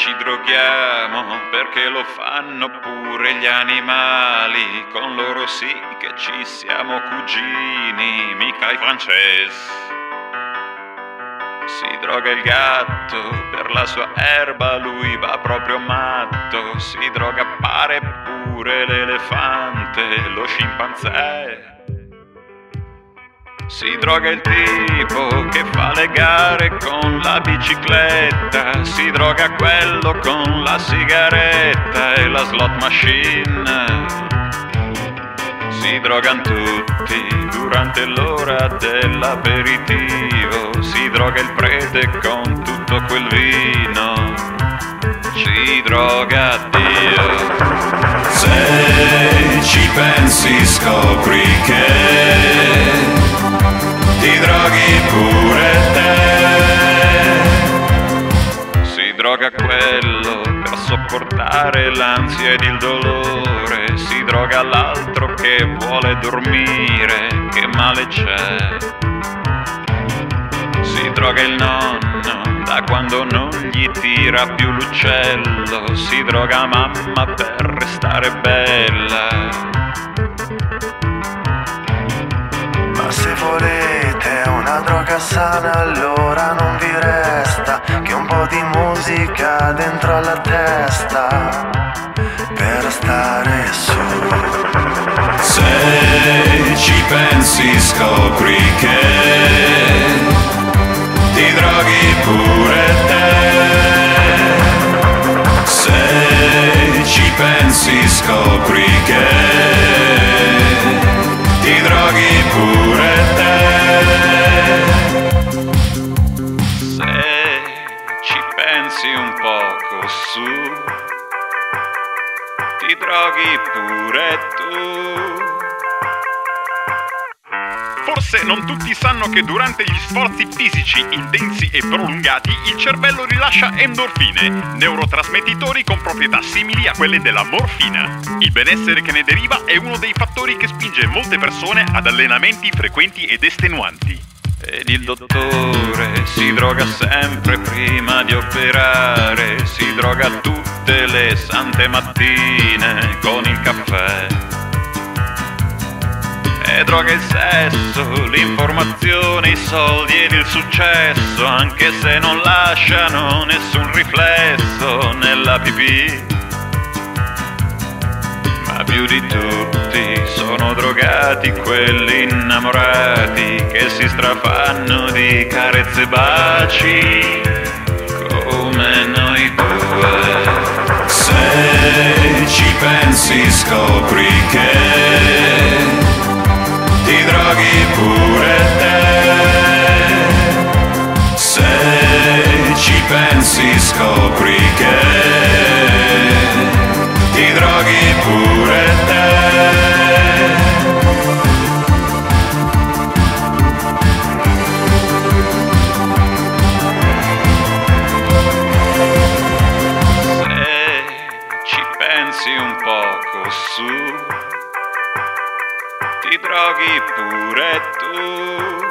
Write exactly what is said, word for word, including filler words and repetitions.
ci droghiamo perché lo fanno pure gli animali, con loro sì che ci siamo cugini, mica i francesi. Si droga il gatto, per la sua erba lui va proprio matto, si droga pare pure l'elefante, lo scimpanzé. Si droga il tipo che fa le gare con la bicicletta, si droga quello con la sigaretta e la slot machine. Si drogano tutti durante l'ora dell'aperitivo, si droga il prete con tutto quel vino, ci droga Dio. Se ci pensi scopri che ti droghi pure te. Si droga quello per sopportare l'ansia ed il dolore, si droga l'altro che vuole dormire, che male c'è. Si droga il nonno da quando non gli tira più l'uccello, si droga mamma per restare bella. Ma se volete una droga sana, allora non vi resta che un po' di musica dentro alla testa per stare su. Se ci pensi scopri che ti droghi pure te. Se ci pensi scopri che ti droghi pure te. Se ci pensi un poco su, ti droghi pure tu. Forse non tutti sanno che durante gli sforzi fisici intensi e prolungati il cervello rilascia endorfine, neurotrasmettitori con proprietà simili a quelle della morfina. Il benessere che ne deriva è uno dei fattori che spinge molte persone ad allenamenti frequenti ed estenuanti. Ed il dottore si droga sempre prima di operare, si droga tutte le sante mattine con il caffè. E droga il sesso, l'informazione, i soldi ed il successo, anche se non lasciano nessun riflesso nella pipì. Ma più di tutti sono drogati quelli innamorati che si strafanno di carezze e baci come noi due. Se ci pensi scopri che ti droghi pure te. Se ci pensi scopri che ti droghi pure te. Se ci pensi un poco su, ti droghi pure tu.